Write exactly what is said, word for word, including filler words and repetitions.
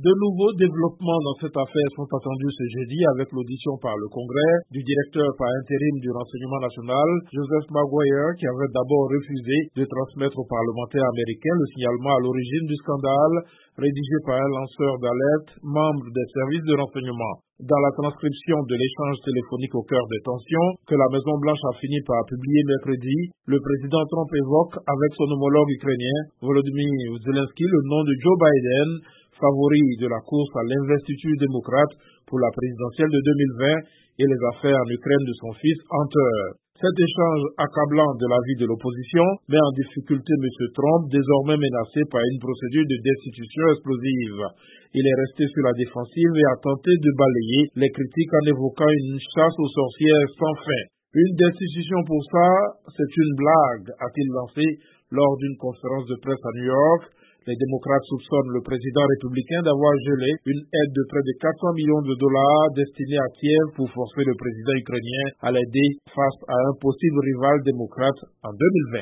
De nouveaux développements dans cette affaire sont attendus ce jeudi avec l'audition par le Congrès du directeur par intérim du renseignement national, Joseph Maguire, qui avait d'abord refusé de transmettre aux parlementaires américains le signalement à l'origine du scandale rédigé par un lanceur d'alerte, membre des services de renseignement. Dans la transcription de l'échange téléphonique au cœur des tensions que la Maison-Blanche a fini par publier mercredi, le président Trump évoque avec son homologue ukrainien, Volodymyr Zelensky, le nom de Joe Biden, favori de la course à l'investiture démocrate pour la présidentielle de deux mille vingt et les affaires en Ukraine de son fils Hunter. Cet échange accablant de la vie de l'opposition met en difficulté M. Trump, désormais menacé par une procédure de destitution explosive. Il est resté sur la défensive et a tenté de balayer les critiques en évoquant une chasse aux sorcières sans fin. Une destitution pour ça, c'est une blague, a-t-il lancé lors d'une conférence de presse à New York. Les démocrates soupçonnent le président républicain d'avoir gelé une aide de près de quatre cents millions de dollars destinée à Kiev pour forcer le président ukrainien à l'aider face à un possible rival démocrate en deux mille vingt.